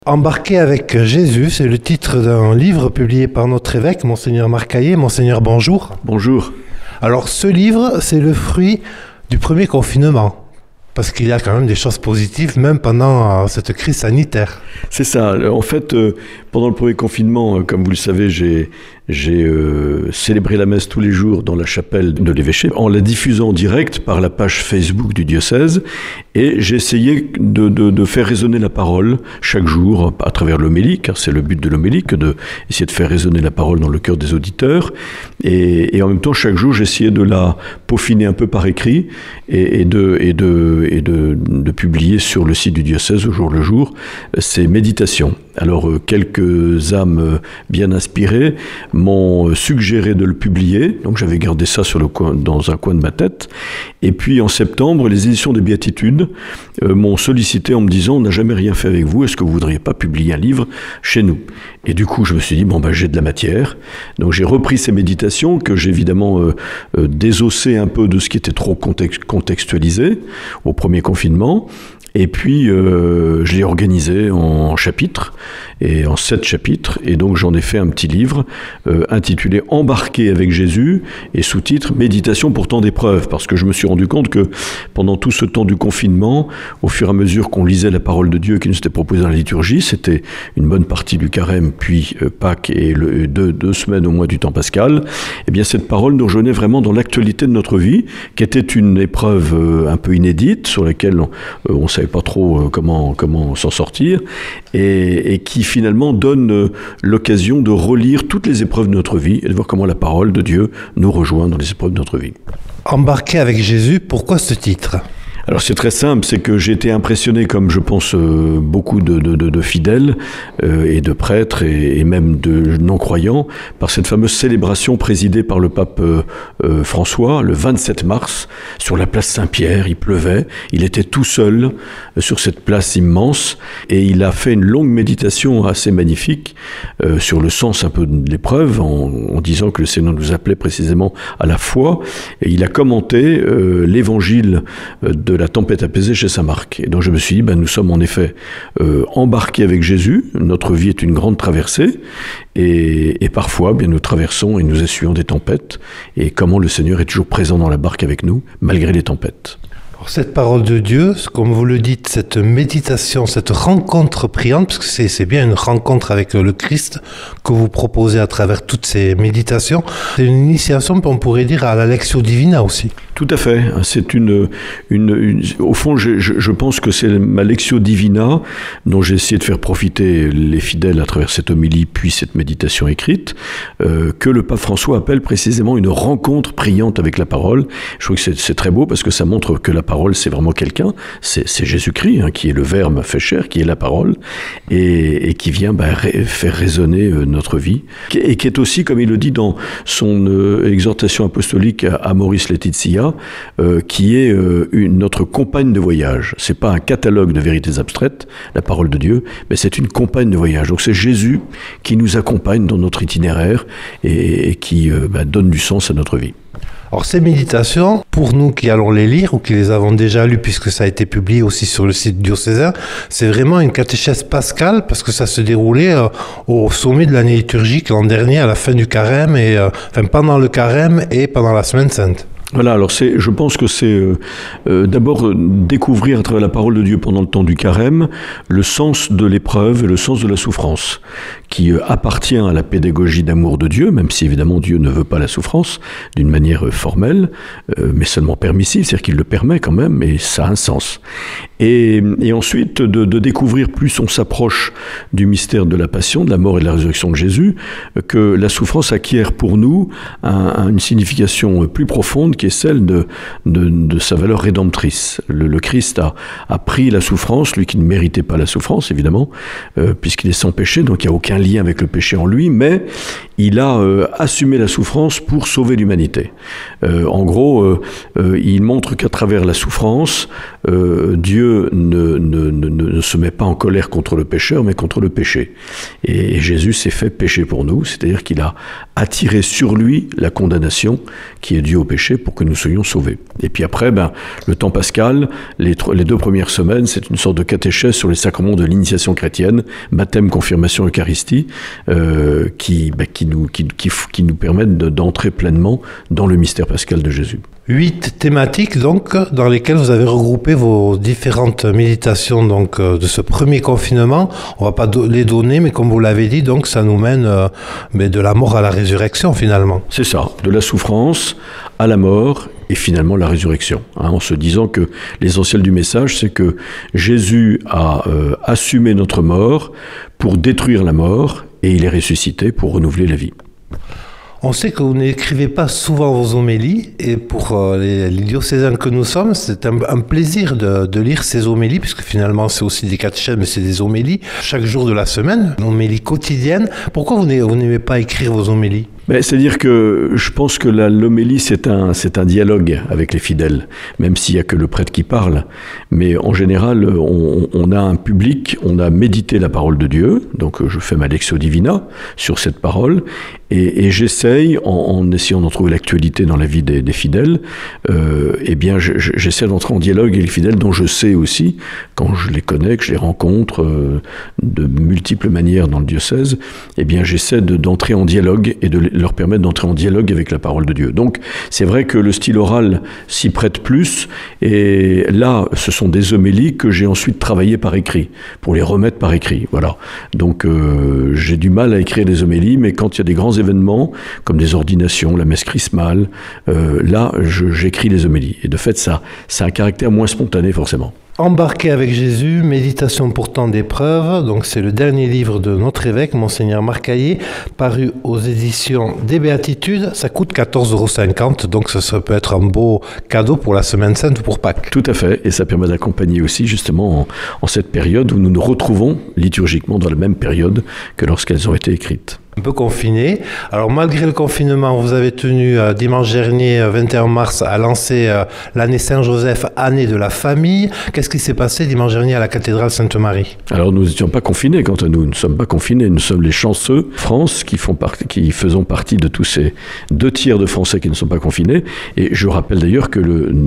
Embarquer avec Jésus, c'est le titre d'un livre publié par notre évêque, Monseigneur Marc Caillé. Monseigneur, bonjour. Bonjour. Alors, ce livre, c'est le fruit du premier confinement. Parce qu'il y a quand même des choses positives, même pendant cette crise sanitaire. C'est ça. En fait, pendant le premier confinement, comme vous le savez, j'ai célébré la messe tous les jours dans la chapelle de l'évêché, en la diffusant en direct par la page Facebook du diocèse. Et j'ai essayé de faire résonner la parole chaque jour à travers l'homélie, car c'est le but de l'homélie, d'essayer de faire résonner la parole dans le cœur des auditeurs. Et en même temps, chaque jour, j'essayais de la peaufiner un peu par écrit et de publier sur le site du diocèse au jour le jour ces méditations. Alors quelques âmes bien inspirées m'ont suggéré de le publier, donc j'avais gardé ça dans un coin de ma tête. Et puis en septembre, les éditions des Béatitudes m'ont sollicité en me disant « On n'a jamais rien fait avec vous, est-ce que vous ne voudriez pas publier un livre chez nous ?» Et du coup, je me suis dit « j'ai de la matière ». Donc j'ai repris ces méditations que j'ai évidemment désossé un peu de ce qui était trop contextualisé au premier confinement. Et puis, je l'ai organisé en chapitres, et en 7 chapitres, et donc j'en ai fait un petit livre intitulé « Embarquer avec Jésus » et sous-titre « Méditation pour temps d'épreuve », parce que je me suis rendu compte que pendant tout ce temps du confinement, au fur et à mesure qu'on lisait la parole de Dieu qui nous était proposée dans la liturgie, c'était une bonne partie du carême, puis Pâques et deux semaines au mois du temps pascal, et bien cette parole nous rejoignait vraiment dans l'actualité de notre vie, qui était une épreuve un peu inédite, sur laquelle on savait pas trop comment s'en sortir, et qui finalement donne l'occasion de relire toutes les épreuves de notre vie et de voir comment la parole de Dieu nous rejoint dans les épreuves de notre vie. Embarquer avec Jésus, pourquoi ce titre ? Alors c'est très simple, c'est que j'ai été impressionné, comme je pense beaucoup de fidèles et de prêtres et même de non-croyants, par cette fameuse célébration présidée par le pape François le 27 mars sur la place Saint-Pierre. Il pleuvait, il était tout seul sur cette place immense et il a fait une longue méditation assez magnifique sur le sens un peu de l'épreuve en disant que le Seigneur nous appelait précisément à la foi, et il a commenté l'évangile de la tempête apaisée chez saint Marc. Et donc je me suis dit, nous sommes en effet embarqués avec Jésus, notre vie est une grande traversée, et parfois nous traversons et nous essuyons des tempêtes, et comment le Seigneur est toujours présent dans la barque avec nous, malgré les tempêtes. Cette parole de Dieu, comme vous le dites, cette méditation, cette rencontre priante, parce que c'est bien une rencontre avec le Christ que vous proposez à travers toutes ces méditations, c'est une initiation, on pourrait dire, à la Lectio Divina aussi. Tout à fait. C'est au fond, je pense que c'est ma Lectio Divina dont j'ai essayé de faire profiter les fidèles à travers cette homélie puis cette méditation écrite, que le pape François appelle précisément une rencontre priante avec la parole. Je trouve que c'est très beau parce que ça montre que la parole, c'est vraiment quelqu'un. C'est Jésus-Christ qui est le Verbe fait chair, qui est la parole et qui vient faire résonner notre vie. Et qui est aussi, comme il le dit dans son exhortation apostolique à Maurice Laetitia, qui est notre compagne de voyage. C'est pas un catalogue de vérités abstraites, la parole de Dieu, mais c'est une compagne de voyage. Donc c'est Jésus qui nous accompagne dans notre itinéraire et qui donne du sens à notre vie. Alors ces méditations, pour nous qui allons les lire ou qui les avons déjà lues puisque ça a été publié aussi sur le site diocésain, c'est vraiment une catéchèse pascale parce que ça se déroulait au sommet de l'année liturgique l'an dernier à la fin du carême pendant le carême et pendant la semaine sainte. Voilà, alors je pense que c'est d'abord découvrir à travers la parole de Dieu pendant le temps du carême le sens de l'épreuve et le sens de la souffrance qui appartient à la pédagogie d'amour de Dieu, même si évidemment Dieu ne veut pas la souffrance d'une manière formelle, mais seulement permissive, c'est-à-dire qu'il le permet quand même et ça a un sens. Et ensuite de découvrir plus on s'approche du mystère de la passion, de la mort et de la résurrection de Jésus, que la souffrance acquiert pour nous une signification plus profonde qui est celle de sa valeur rédemptrice. Le Christ a pris la souffrance, lui qui ne méritait pas la souffrance, évidemment, puisqu'il est sans péché, donc il n'y a aucun lien avec le péché en lui, mais il a assumé la souffrance pour sauver l'humanité. En gros, il montre qu'à travers la souffrance, Dieu ne se met pas en colère contre le pécheur, mais contre le péché. Et Jésus s'est fait péché pour nous, c'est-à-dire qu'il a attiré sur lui la condamnation qui est due au péché pour que nous soyons sauvés. Et puis après, le temps pascal, les 2 premières semaines, c'est une sorte de catéchèse sur les sacrements de l'initiation chrétienne, baptême, confirmation, Eucharistie, qui nous permettent d'entrer pleinement dans le mystère pascal de Jésus. 8 thématiques donc dans lesquelles vous avez regroupé vos différentes méditations donc de ce premier confinement. On va pas les donner, mais comme vous l'avez dit, donc ça nous mène de la mort à la résurrection finalement. C'est ça, de la souffrance à la mort et finalement la résurrection. En se disant que l'essentiel du message, c'est que Jésus a assumé notre mort pour détruire la mort et il est ressuscité pour renouveler la vie. On sait que vous n'écrivez pas souvent vos homélies, et pour les diocésains que nous sommes, c'est un plaisir de lire ces homélies, puisque finalement c'est aussi des catéchèses, mais c'est des homélies, chaque jour de la semaine, une homélie quotidienne. Pourquoi vous n'aimez pas écrire vos homélies ? C'est-à-dire que je pense que l'homélie, c'est un dialogue avec les fidèles, même s'il n'y a que le prêtre qui parle. Mais en général, on a un public, on a médité la parole de Dieu, donc je fais ma Lectio Divina sur cette parole, et j'essaye, en essayant d'en trouver l'actualité dans la vie des fidèles, j'essaie d'entrer en dialogue avec les fidèles dont je sais aussi, quand je les connais, que je les rencontre de multiples manières dans le diocèse, j'essaie d'entrer en dialogue et de leur permettre d'entrer en dialogue avec la parole de Dieu. Donc, c'est vrai que le style oral s'y prête plus, et là, ce sont des homélies que j'ai ensuite travaillées par écrit, pour les remettre par écrit, voilà. Donc, j'ai du mal à écrire des homélies, mais quand il y a des grands événements, comme des ordinations, la messe chrismale, là, j'écris les homélies. Et de fait, ça a un caractère moins spontané, forcément. Embarquer avec Jésus, méditation pour temps d'épreuve, donc c'est le dernier livre de notre évêque, Monseigneur Marc Caillé, paru aux éditions des Béatitudes. Ça coûte 14,50 €, donc ça peut être un beau cadeau pour la Semaine Sainte ou pour Pâques. Tout à fait, et ça permet d'accompagner aussi justement en cette période où nous nous retrouvons liturgiquement dans la même période que lorsqu'elles ont été écrites. Un peu confiné. Alors malgré le confinement, vous avez tenu dimanche dernier, 21 mars, à lancer l'année Saint-Joseph, année de la famille. Qu'est-ce qui s'est passé dimanche dernier à la cathédrale Sainte-Marie ? Alors nous n'étions pas confinés quant à nous, nous ne sommes pas confinés, nous sommes les chanceux, France, qui faisons partie de tous ces 2 tiers de Français qui ne sont pas confinés. Et je rappelle d'ailleurs que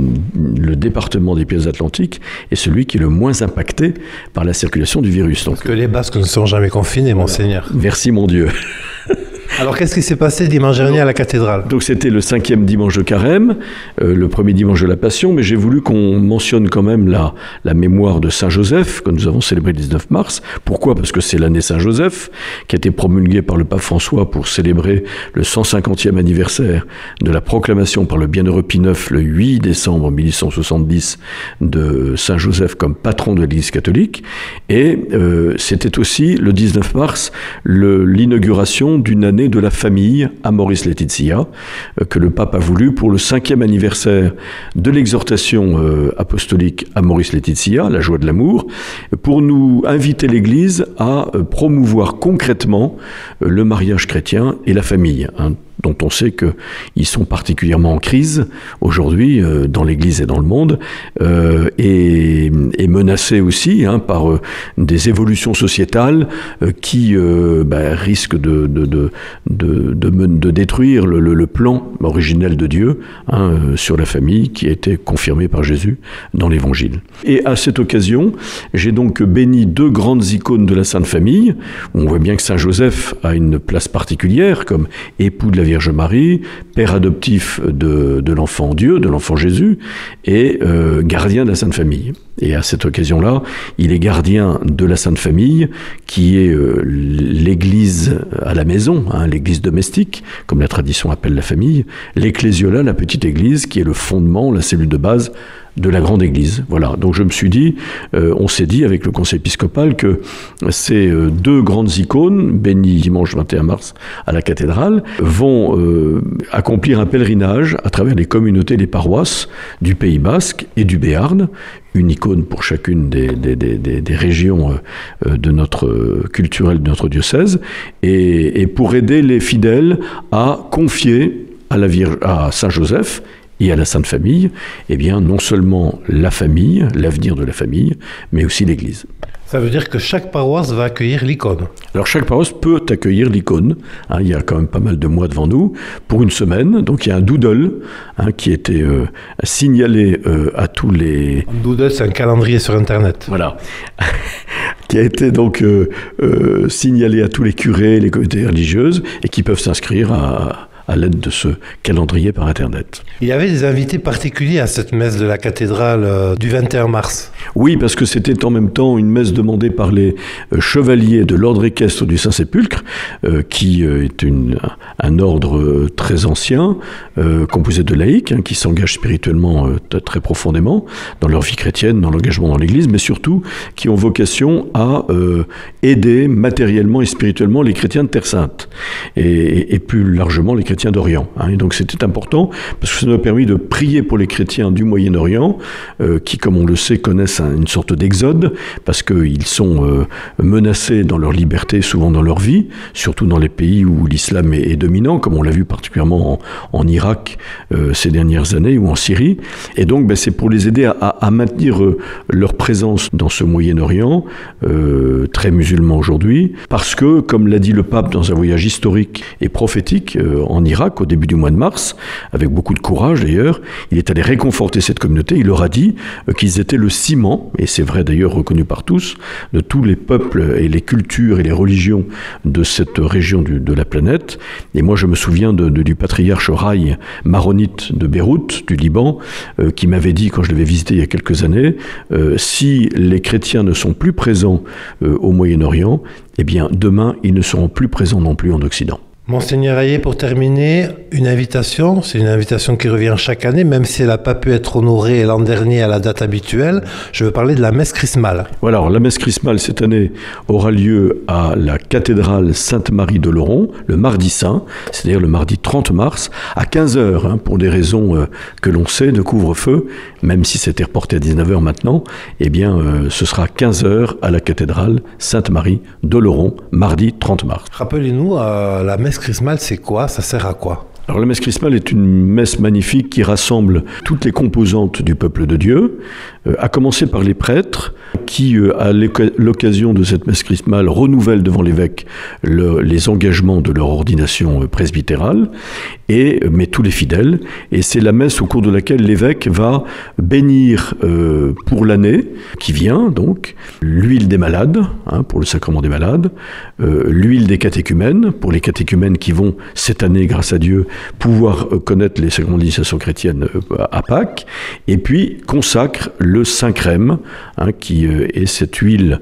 le département des Pyrénées-Atlantiques est celui qui est le moins impacté par la circulation du virus. Donc, parce que les Basques ne sont jamais confinés, Monseigneur. Merci mon Dieu. Alors, qu'est-ce qui s'est passé dimanche dernier à la cathédrale ? Donc, c'était le 5e dimanche de Carême, le premier dimanche de la Passion, mais j'ai voulu qu'on mentionne quand même la mémoire de Saint-Joseph, que nous avons célébré le 19 mars. Pourquoi ? Parce que c'est l'année Saint-Joseph, qui a été promulguée par le pape François pour célébrer le 150e anniversaire de la proclamation par le bienheureux Pie IX, le 8 décembre 1870, de Saint-Joseph comme patron de l'Église catholique. Et c'était aussi, le 19 mars, l'inauguration d'une année de la famille Amoris Laetitia, que le pape a voulu pour le 5e anniversaire de l'exhortation apostolique Amoris Laetitia, la joie de l'amour, pour nous inviter l'Église à promouvoir concrètement le mariage chrétien et la famille, dont on sait qu'ils sont particulièrement en crise aujourd'hui dans l'Église et dans le monde, et menacés aussi par des évolutions sociétales qui risquent de détruire le plan originel de Dieu sur la famille qui a été confirmé par Jésus dans l'Évangile. Et à cette occasion, j'ai donc béni 2 grandes icônes de la Sainte Famille. On voit bien que Saint Joseph a une place particulière comme époux de la Vierge Marie, père adoptif de l'enfant Dieu, de l'enfant Jésus, et gardien de la Sainte Famille. Et à cette occasion-là, il est gardien de la Sainte Famille, qui est l'Église à la maison, l'Église domestique, comme la tradition appelle la famille, l'Ecclésiola, la petite Église, qui est le fondement, la cellule de base de la grande Église. Voilà. Donc je me suis dit, on s'est dit avec le conseil épiscopal que ces 2 grandes icônes, bénies dimanche 21 mars à la cathédrale, vont accomplir un pèlerinage à travers les communautés, les paroisses du Pays Basque et du Béarn, une icône pour chacune des régions de notre culturelle de notre diocèse, et pour aider les fidèles à confier à Saint Joseph et à la Sainte Famille, eh bien, non seulement la famille, l'avenir de la famille, mais aussi l'Église. Ça veut dire que chaque paroisse va accueillir l'icône. Alors chaque paroisse peut accueillir l'icône, il y a quand même pas mal de mois devant nous, pour une semaine. Donc il y a un doodle qui a été signalé à tous les... Un doodle, c'est un calendrier sur Internet. Voilà. Qui a été donc signalé à tous les curés, les communautés religieuses, et qui peuvent s'inscrire à l'aide de ce calendrier par Internet. Il y avait des invités particuliers à cette messe de la cathédrale du 21 mars. Oui, parce que c'était en même temps une messe demandée par les chevaliers de l'ordre équestre du Saint-Sépulcre, qui est un ordre très ancien, composé de laïcs, qui s'engagent spirituellement très profondément dans leur vie chrétienne, dans l'engagement dans l'Église, mais surtout qui ont vocation à aider matériellement et spirituellement les chrétiens de Terre Sainte, et plus largement les chrétiens d'Orient. Et donc c'était important, parce que ça nous a permis de prier pour les chrétiens du Moyen-Orient, qui, comme on le sait, connaissent une sorte d'exode, parce qu'ils sont menacés dans leur liberté, souvent dans leur vie, surtout dans les pays où l'islam est dominant, comme on l'a vu particulièrement en Irak ces dernières années, ou en Syrie. Et donc c'est pour les aider à maintenir leur présence dans ce Moyen-Orient, très musulman aujourd'hui, parce que, comme l'a dit le pape dans un voyage historique et prophétique en Irak au début du mois de mars, avec beaucoup de courage d'ailleurs, il est allé réconforter cette communauté. Il leur a dit qu'ils étaient le ciment, et c'est vrai d'ailleurs reconnu par tous, de tous les peuples et les cultures et les religions de cette région de la planète. Et moi je me souviens du patriarche Raï maronite de Beyrouth, du Liban, qui m'avait dit, quand je l'avais visité il y a quelques années, si les chrétiens ne sont plus présents au Moyen-Orient, eh bien demain ils ne seront plus présents non plus en Occident. Monseigneur Hayet, pour terminer, une invitation, c'est une invitation qui revient chaque année, même si elle n'a pas pu être honorée l'an dernier à la date habituelle. Je veux parler de la messe chrismale. Voilà, alors la messe chrismale cette année aura lieu à la cathédrale Sainte-Marie de Laurent, le mardi saint, c'est-à-dire le mardi 30 mars, à 15h, pour des raisons que l'on sait, de couvre-feu, même si c'était reporté à 19h maintenant, eh bien ce sera 15h à la cathédrale Sainte-Marie de Laurent, mardi 30 mars. Rappelez-nous, la messe chrismale, c'est quoi? Ça sert à quoi? Alors la messe chrismale est une messe magnifique qui rassemble toutes les composantes du peuple de Dieu, à commencer par les prêtres qui, à l'occasion de cette messe chrismale, renouvellent devant l'évêque les engagements de leur ordination presbytérale, mais tous les fidèles. Et c'est la messe au cours de laquelle l'évêque va bénir pour l'année qui vient, donc, l'huile des malades, pour le sacrement des malades, l'huile des catéchumènes, pour les catéchumènes qui vont, cette année, grâce à Dieu, pouvoir connaître les sacrements d'initiation chrétienne à Pâques, et puis consacre le Saint-Crème, qui est cette huile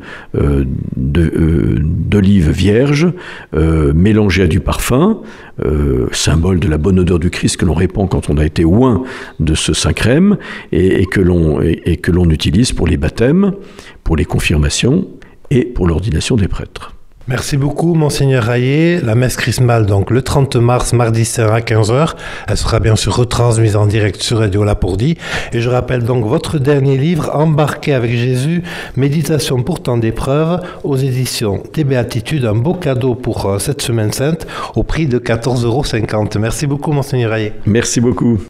d'olive vierge mélangée à du parfum, symbole de la bonne odeur du Christ que l'on répand quand on a été oint de ce Saint-Crème, et que l'on utilise pour les baptêmes, pour les confirmations et pour l'ordination des prêtres. Merci beaucoup, Monseigneur Hayet. La messe chrismale, donc le 30 mars, mardi saint à 15h. Elle sera bien sûr retransmise en direct sur Radio Lapourdie. Et je rappelle donc votre dernier livre, Embarqué avec Jésus, Méditation pour tant d'épreuves, aux éditions des Béatitudes. Un beau cadeau pour cette semaine sainte, au prix de 14,50 €. Merci beaucoup, Monseigneur Hayet. Merci beaucoup.